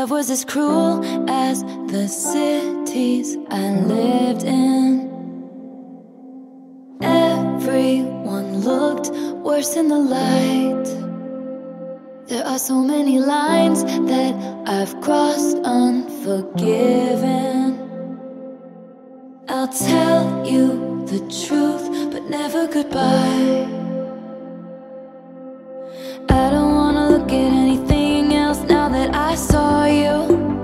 love was as cruel as the cities I lived in. Everyone looked worse in the light. There are so many lines that I've crossed unforgiven. I'll tell you the truth, but never goodbye. I don't wanna look at anything else now that I saw you.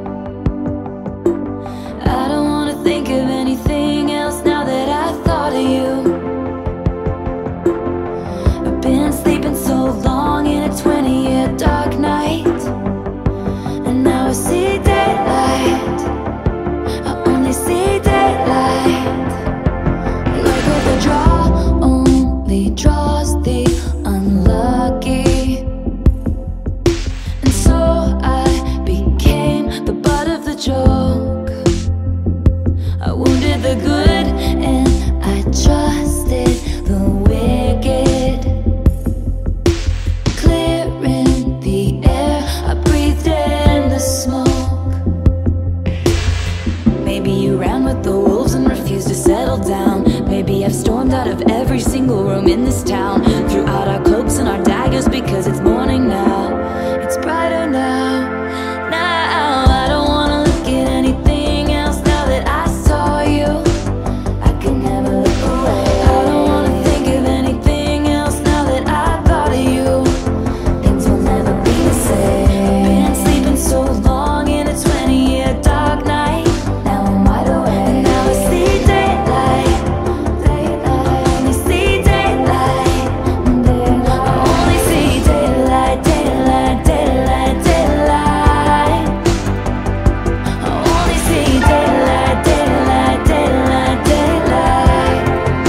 I don't wanna think of anything else now that I thought of you. I've been sleeping so long in a 20-year dark night, and now I see daylight. I only see daylight. Like with a draw only draws the unlucky, and so I became the butt of the joke. I wounded the good and I trusted the wicked. Clearing the air, I breathed in the smoke. Maybe you ran with the wolves and refused to settle down. Maybe I've stormed out of every single room in this town, threw out our cloaks and our daggers because it's morning now. It's brighter now. Now I don't wanna look at anything else now that I saw you. I can never look away. I don't wanna think of anything else now that I thought of you. Things will never be the same. I've been sleeping so long in a 20-year dark night. Now I'm wide awake, and now I see daylight. I only see daylight. I only see daylight, daylight, daylight, daylight. I only see daylight, daylight, daylight, daylight.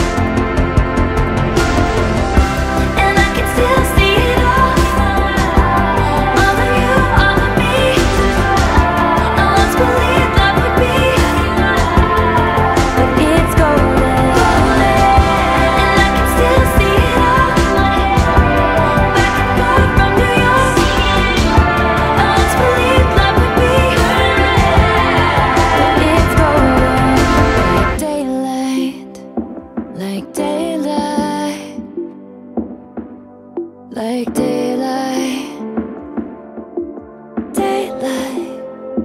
And I can still see it all. All of you, all of me. I once believed love would be, but it's golden. And I can still see it all. Back and forth from New York. I once believed love would be, but it's golden. Like daylight, like daylight, daylight.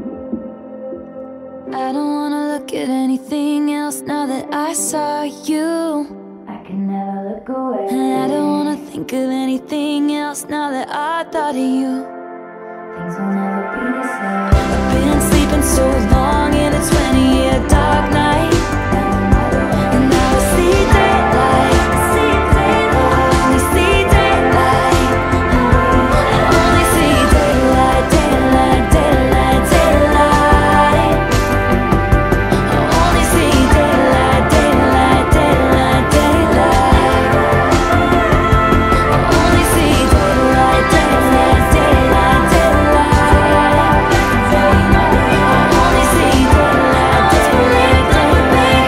I don't wanna look at anything else now that I saw you. I can never look away. And I don't wanna think of anything else now that I thought of you. Things will never be the same. I've been sleeping so long in a 20-year dark night, and now I see daylight. I only see daylight. I only see daylight, daylight, daylight, daylight. I only see daylight, daylight, daylight, daylight. I only see daylight, daylight, daylight, daylight. I only see daylight, daylight, daylight,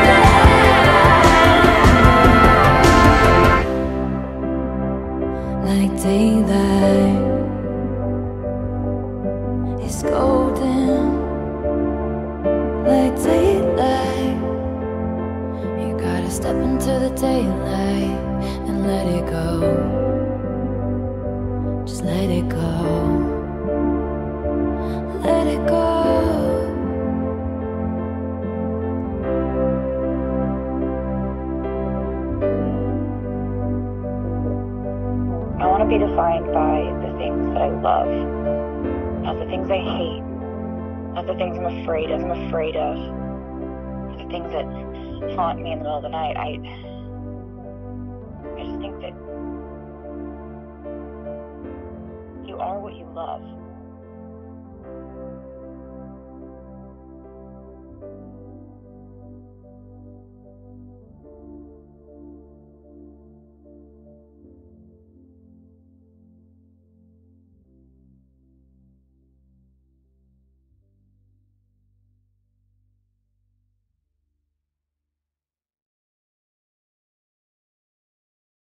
daylight. Like daylight is golden. Like daylight, you gotta step into the daylight and let it go. Just let it go. Let it go. I want to be defined by the things that I love, not the things I hate, not the things I'm afraid of, the things that haunt me in the middle of the night. I just think that you are what you love.